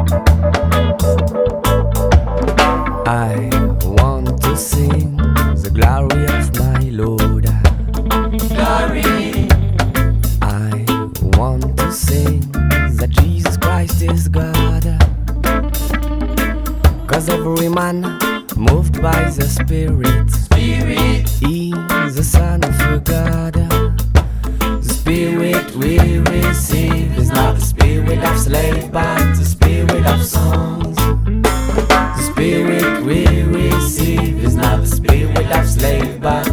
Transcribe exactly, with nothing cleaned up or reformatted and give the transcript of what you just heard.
I want to sing the glory of my Lord. Glory. I want to sing that Jesus Christ is God. Cause every man moved by the Spirit, Spirit. is the Son of God. The Spirit we receive is not the spirit of slave, but the spirit of sons. The Spirit we receive is not the spirit of slave, but